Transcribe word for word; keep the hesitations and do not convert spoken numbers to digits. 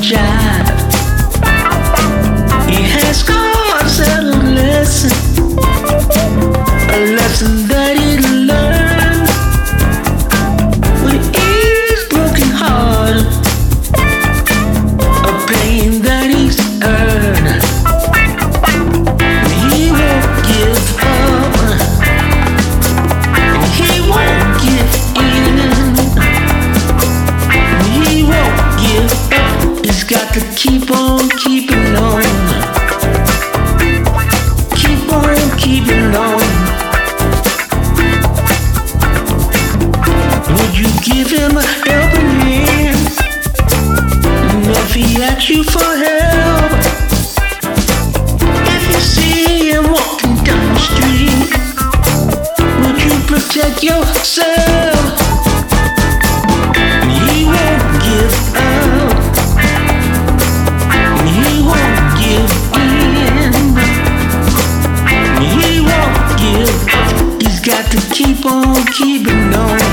jive. He has scars and a lesson, a lesson that he learned with his broken heart, a pain that he's earned. He won't give up, and he won't give in. He won't give up. He's got to keep on keeping on. Keep on keeping on. Would you give him a helping hand? And if he asks you for help, if you see him walking down the street, would you protect yourself? He won't give up. He won't give in. He won't give up. He's got to keep on keeping on.